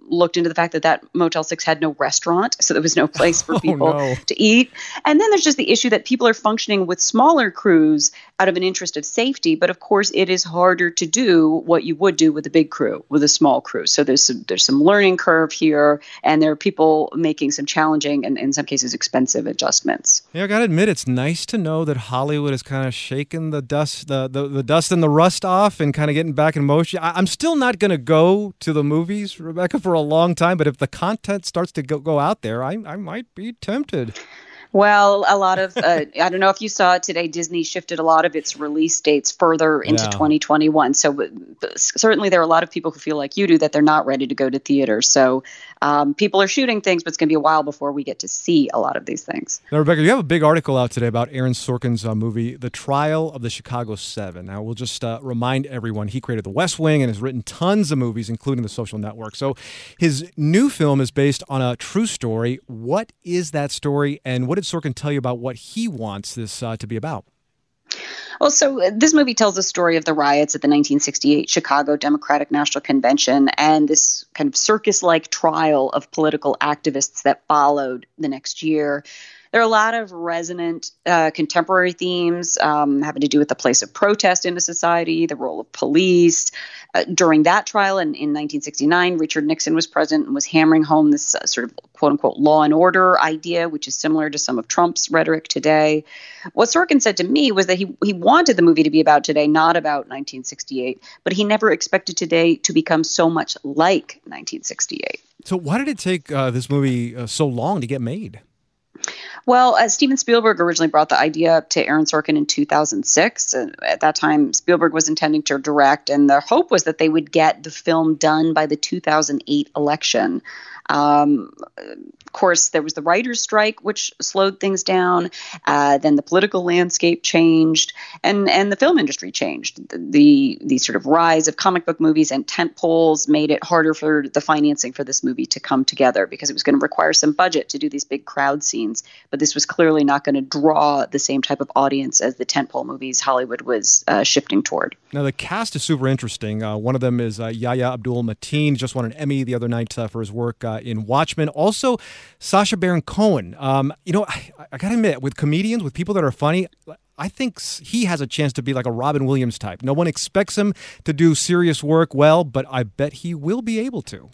looked into the fact that that Motel six had no restaurant, so there was no place for people oh, no. to eat. And then there's just the issue that people are functioning with smaller crews out of an interest of safety. But of course, it is harder to do what you would do with a big crew, with a small crew. So there's some, there's some learning curve here, and there are people making some challenging and in some cases expensive adjustments. Yeah, I got to admit, it's nice to know that Hollywood is kind of shaking the dust, the, the, the dust and the rust off and kind of getting back in motion. I, I'm still not going to go to the movies, Rebecca, for a long time, but if the content starts to go, go out there, I, I might be tempted. Well, a lot of, uh, I don't know if you saw it today, Disney shifted a lot of its release dates further into Yeah. twenty twenty-one. So uh, certainly there are a lot of people who feel like you do that they're not ready to go to theaters. So um, people are shooting things, but it's going to be a while before we get to see a lot of these things. Now, Rebecca, you have a big article out today about Aaron Sorkin's uh, movie, The Trial of the Chicago Seven. Now, we'll just uh, remind everyone, he created The West Wing and has written tons of movies, including The Social Network. So his new film is based on a true story. What is that story, and what did Sorkin tell you about what he wants this uh, to be about? Well, so uh, this movie tells the story of the riots at the nineteen sixty-eight Chicago Democratic National Convention and this kind of circus-like trial of political activists that followed the next year. There are a lot of resonant uh, contemporary themes um, having to do with the place of protest in a society, the role of police. Uh, during that trial in, in nineteen sixty-nine, Richard Nixon was president and was hammering home this uh, sort of quote-unquote law and order idea, which is similar to some of Trump's rhetoric today. What Sorkin said to me was that he, he wanted the movie to be about today, not about nineteen sixty-eight, but he never expected today to become so much like nineteen sixty-eight. So why did it take uh, this movie uh, so long to get made? Well, uh, Steven Spielberg originally brought the idea up to Aaron Sorkin in two thousand six. Uh, at that time, Spielberg was intending to direct, and the hope was that they would get the film done by the two thousand eight election. Um, of course, there was the writer's strike, which slowed things down. Uh, then the political landscape changed, and, and the film industry changed. The, the the sort of rise of comic book movies and tent poles made it harder for the financing for this movie to come together because it was going to require some budget to do these big crowd scenes. But this was clearly not going to draw the same type of audience as the tentpole movies Hollywood was uh, shifting toward. Now, the cast is super interesting. Uh, one of them is uh, Yahya Abdul-Mateen, just won an Emmy the other night uh, for his work uh, in Watchmen. Also, Sacha Baron Cohen. Um, you know, I, I got to admit, with comedians, with people that are funny, I think he has a chance to be like a Robin Williams type. No one expects him to do serious work well, but I bet he will be able to.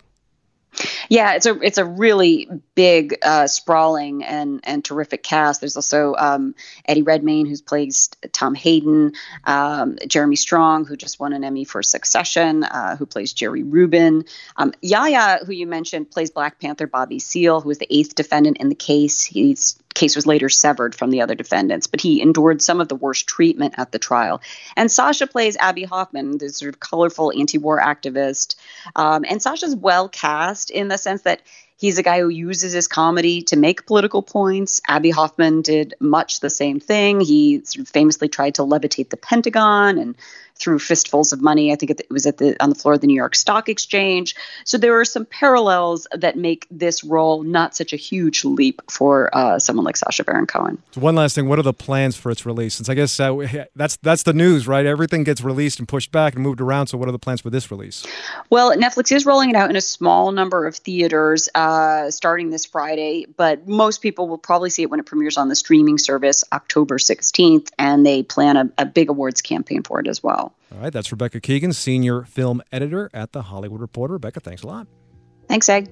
Yeah, it's a it's a really big, uh, sprawling and and terrific cast. There's also um, Eddie Redmayne, who's plays Tom Hayden, um, Jeremy Strong, who just won an Emmy for Succession, uh, who plays Jerry Rubin. Um, Yahya, who you mentioned, plays Black Panther Bobby Seale, who was the eighth defendant in the case. He's case was later severed from the other defendants, but he endured some of the worst treatment at the trial. And Sacha plays Abby Hoffman, this sort of colorful anti-war activist. Um, and Sasha's well cast in the sense that he's a guy who uses his comedy to make political points. Abby Hoffman did much the same thing. He sort of famously tried to levitate the Pentagon and threw fistfuls of money. I think it was at the on the floor of the New York Stock Exchange. So there are some parallels that make this role not such a huge leap for uh, someone like Sacha Baron Cohen. So one last thing, what are the plans for its release? Since I guess uh, that's that's the news, right? Everything gets released and pushed back and moved around. So what are the plans for this release? Well, Netflix is rolling it out in a small number of theaters uh, starting this Friday, but most people will probably see it when it premieres on the streaming service October sixteenth, and they plan a, a big awards campaign for it as well. All right, that's Rebecca Keegan, senior film editor at The Hollywood Reporter. Rebecca, thanks a lot. Thanks, Egg.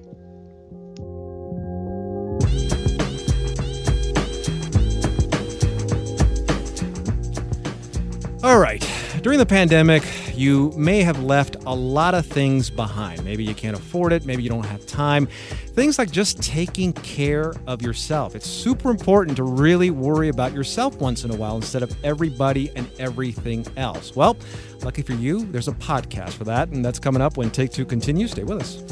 All right. During the pandemic, you may have left a lot of things behind. Maybe you can't afford it. Maybe you don't have time. Things like just taking care of yourself. It's super important to really worry about yourself once in a while instead of everybody and everything else. Well, lucky for you, there's a podcast for that, and that's coming up when Take Two continues. Stay with us.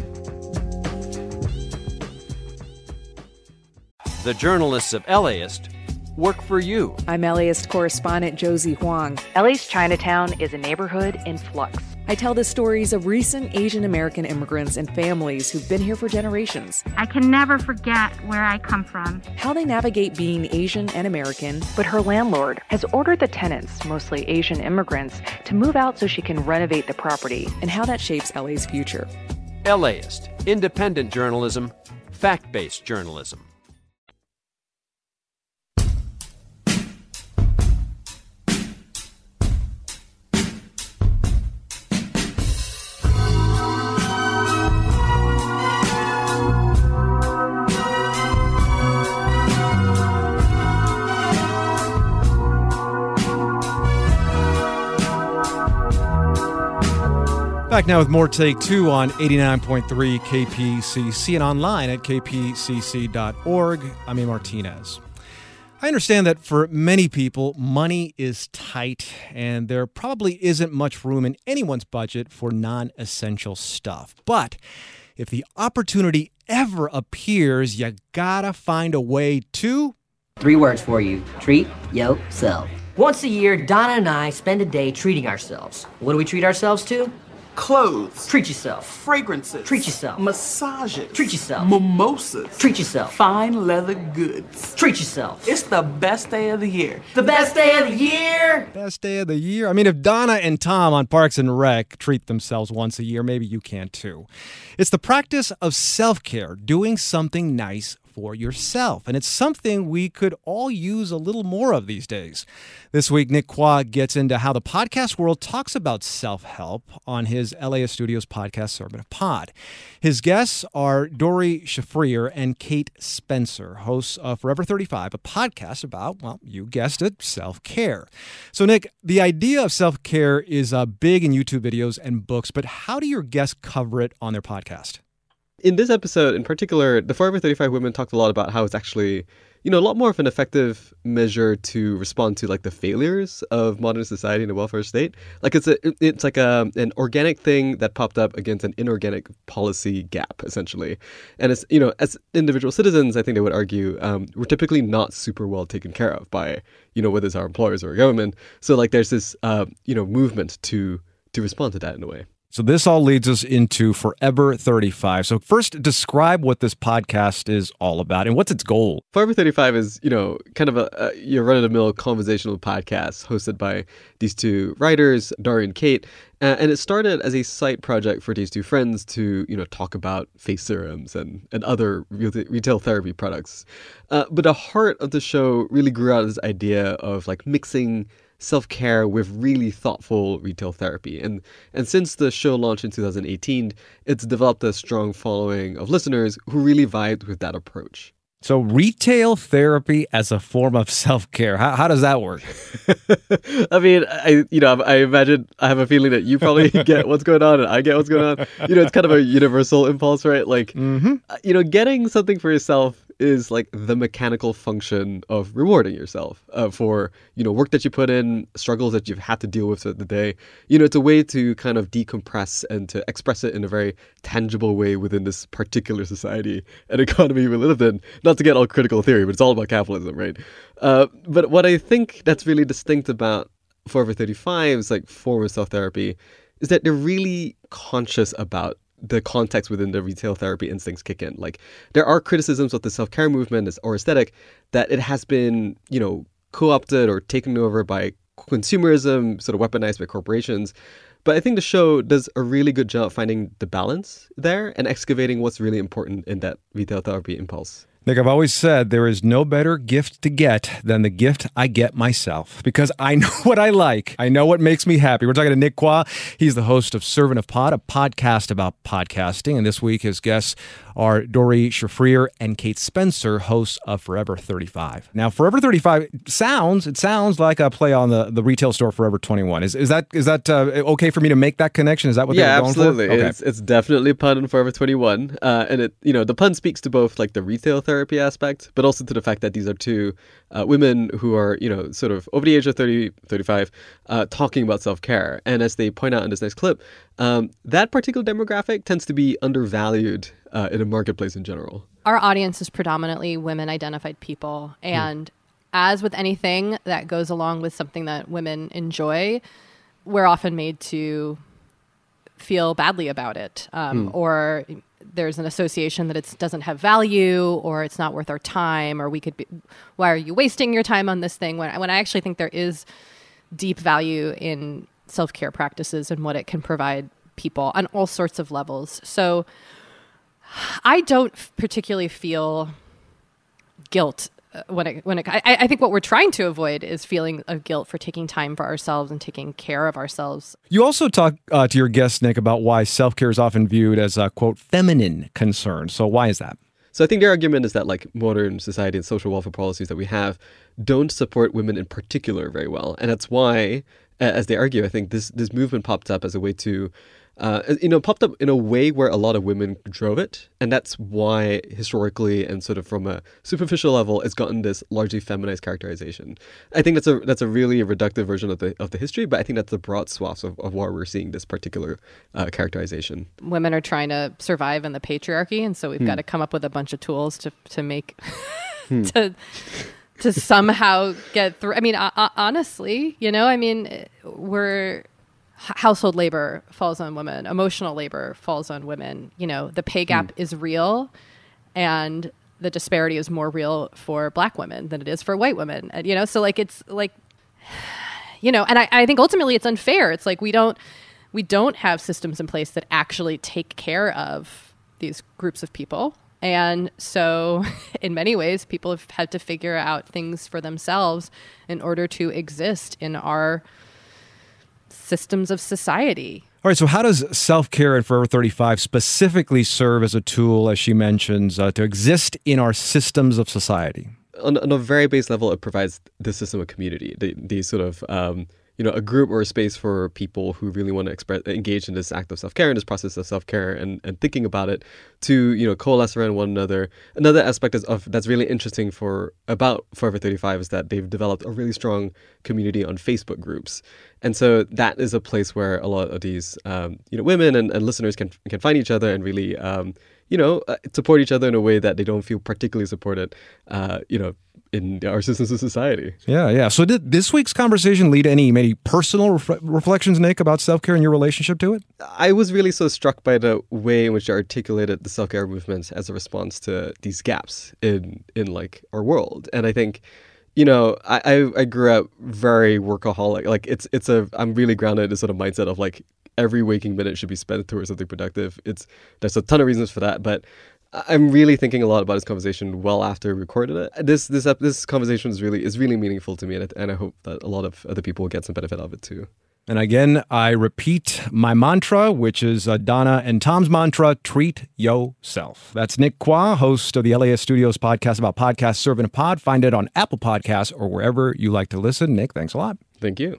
The journalists of LAist work for you. I'm LAist correspondent Josie Huang. L A's Chinatown is a neighborhood in flux. I tell the stories of recent Asian American immigrants and families who've been here for generations. I can never forget where I come from. How they navigate being Asian and American. But her landlord has ordered the tenants, mostly Asian immigrants, to move out so she can renovate the property. And how that shapes L A's future. LAist, independent journalism, fact-based journalism. Back now with more Take Two on eighty-nine point three K P C C and online at k p c c dot org. I'm A. Martinez. I understand that for many people, money is tight, and there probably isn't much room in anyone's budget for non-essential stuff. But if the opportunity ever appears, you gotta find a way to... Three words for you. Treat yourself. Once a year, Donna and I spend a day treating ourselves. What do we treat ourselves to? Clothes. Treat yourself. Fragrances. Treat yourself. Massages. Treat yourself. Mimosas. Treat yourself. Fine leather goods. Treat yourself. It's the best day of the year. The best day of the year? Best day of the year? I mean, if Donna and Tom on Parks and Rec treat themselves once a year, maybe you can too. It's the practice of self-care, doing something nice for yourself. And it's something we could all use a little more of these days. This week, Nick Quah gets into how the podcast world talks about self-help on his L A Studios podcast, Servant of Pod. His guests are Doree Shafrir and Kate Spencer, hosts of Forever thirty-five, a podcast about, well, you guessed it, self-care. So, Nick, the idea of self-care is uh, big in YouTube videos and books, but how do your guests cover it on their podcast? In this episode in particular, the Forever thirty-five women talked a lot about how it's actually, you know, a lot more of an effective measure to respond to like the failures of modern society and the welfare state. Like it's a, it's like a an organic thing that popped up against an inorganic policy gap, essentially. And it's, you know, as individual citizens, I think they would argue um, we're typically not super well taken care of by, you know, whether it's our employers or our government. So like there's this, uh, you know, movement to to respond to that in a way. So this all leads us into Forever thirty-five. So first, describe what this podcast is all about and what's its goal. Forever thirty-five is, you know, kind of a, a your run-of-the-mill conversational podcast hosted by these two writers, Doree and Kate. Uh, and it started as a side project for these two friends to, you know, talk about face serums and, and other retail therapy products. Uh, but the heart of the show really grew out of this idea of like mixing self-care with really thoughtful retail therapy. And and since the show launched in two thousand eighteen, it's developed a strong following of listeners who really vibed with that approach. So retail therapy as a form of self-care. How, how does that work? I mean, I you know, I imagine, I have a feeling that you probably get what's going on and I get what's going on. You know, it's kind of a universal impulse, right? Like, mm-hmm. you know, getting something for yourself is like the mechanical function of rewarding yourself uh, for, you know, work that you put in, struggles that you've had to deal with throughout the day. You know, it's a way to kind of decompress and to express it in a very tangible way within this particular society and economy we live in. Not to get all critical theory, but it's all about capitalism, right? Uh, but what I think that's really distinct about Forever thirty-five's like form of self-therapy is that they're really conscious about the context within the retail therapy instincts kick in. Like there are criticisms of the self-care movement or aesthetic that it has been, you know, co-opted or taken over by consumerism, sort of weaponized by corporations. But I think the show does a really good job finding the balance there and excavating what's really important in that retail therapy impulse. Nick, I've always said there is no better gift to get than the gift I get myself because I know what I like. I know what makes me happy. We're talking to Nick Quah. He's the host of Servant of Pod, a podcast about podcasting. And this week his guests are Doree Shafrir and Kate Spencer, hosts of Forever thirty-five. Now, Forever thirty-five sounds, it sounds like a play on the, the retail store Forever twenty-one. Is is that is that uh, okay for me to make that connection? Is that what yeah, they're going absolutely. for? Yeah, absolutely. okay. It's, it's definitely a pun on Forever twenty-one. Uh, and it, you know, the pun speaks to both like the retail therapy aspect, but also to the fact that these are two uh, women who are, you know, sort of over the age of thirty, thirty-five, uh, talking about self-care. And as they point out in this next clip, um, that particular demographic tends to be undervalued uh, in a marketplace in general. Our audience is predominantly women-identified people. And hmm. as with anything that goes along with something that women enjoy, we're often made to feel badly about it. Um, hmm. Or there's an association that it doesn't have value, or it's not worth our time, or we could be, why are you wasting your time on this thing? When, when I actually think there is deep value in self-care practices and what it can provide people on all sorts of levels. So I don't particularly feel guilt when it, when it, I, I think what we're trying to avoid is feeling of guilt for taking time for ourselves and taking care of ourselves. You also talk uh, to your guest, Nick, about why self-care is often viewed as a, quote, feminine concern. So why is that? So I think their argument is that like modern society and social welfare policies that we have don't support women in particular very well. And that's why, as they argue, I think this, this movement popped up as a way to Uh, you know, popped up in a way where a lot of women drove it. And that's why historically and sort of from a superficial level, it's gotten this largely feminized characterization. I think that's a that's a really reductive version of the of the history, but I think that's the broad swath of, of why we're seeing this particular uh, characterization. Women are trying to survive in the patriarchy, and so we've Hmm. got to come up with a bunch of tools to, to make, Hmm. to to somehow get through. I mean, uh, honestly, you know, I mean, we're... household labor falls on women. Emotional labor falls on women. You know, the pay gap mm. is real, and the disparity is more real for Black women than it is for white women. And, you know, so like it's like, you know, and I, I think ultimately it's unfair. It's like we don't we don't have systems in place that actually take care of these groups of people. And so in many ways, people have had to figure out things for themselves in order to exist in our systems of society. All right, so how does self-care at Forever thirty-five specifically serve as a tool, as she mentions, uh, to exist in our systems of society? On, on a very base level, it provides the system of community, the, the sort of, um, you know, a group or a space for people who really want to express, engage in this act of self-care and this process of self-care and, and thinking about it to, you know, coalesce around one another. Another aspect is of that's really interesting for about Forever thirty-five is that they've developed a really strong community on Facebook groups. And so that is a place where a lot of these, um, you know, women and, and listeners can can find each other and really, um, you know, uh, support each other in a way that they don't feel particularly supported, uh, you know, in our systems of society. Yeah, yeah. So did this week's conversation lead to any maybe personal ref- reflections, Nick, about self-care and your relationship to it? I was really so struck by the way in which you articulated the self-care movement as a response to these gaps in, in like our world. And I think, you know, I, I, I grew up very workaholic. Like it's it's a I'm really grounded in this sort of mindset of like every waking minute should be spent towards something productive. It's there's a ton of reasons for that, but I'm really thinking a lot about this conversation well after we recorded it. This this this conversation is really is really meaningful to me, and I, and I hope that a lot of other people will get some benefit of it too. And again, I repeat my mantra, which is uh, Donna and Tom's mantra, treat yourself. That's Nick Qua, host of the L A S Studios podcast about podcasts serving a pod. Find it on Apple Podcasts or wherever you like to listen. Nick, thanks a lot. Thank you.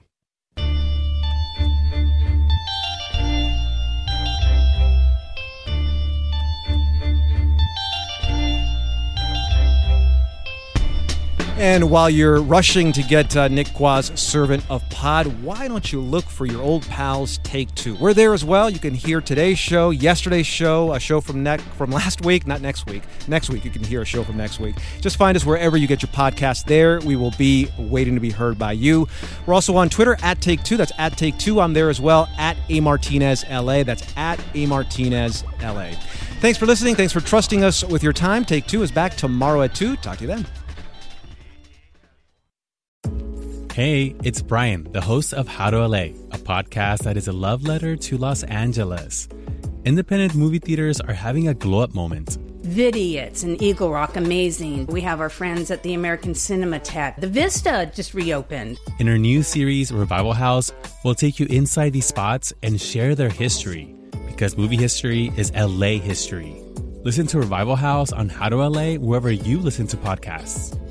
And while you're rushing to get uh, Nick Qua's Servant of Pod, why don't you look for your old pals Take Two? We're there as well. You can hear today's show, yesterday's show, a show from ne- from last week, not next week. Next week, you can hear a show from next week. Just find us wherever you get your podcast. There, we will be waiting to be heard by you. We're also on Twitter, at Take Two. That's at Take Two. I'm there as well, at A Martinez L A. That's at A Martinez L A. Thanks for listening. Thanks for trusting us with your time. Take Two is back tomorrow at two. Talk to you then. Hey, it's Brian, the host of How to L A, a podcast that is a love letter to Los Angeles. Independent movie theaters are having a glow-up moment. Vidiots and Eagle Rock, amazing. We have our friends at the American Cinematheque. The Vista just reopened. In our new series, Revival House, we'll take you inside these spots and share their history, because movie history is L A history. Listen to Revival House on How to L A wherever you listen to podcasts.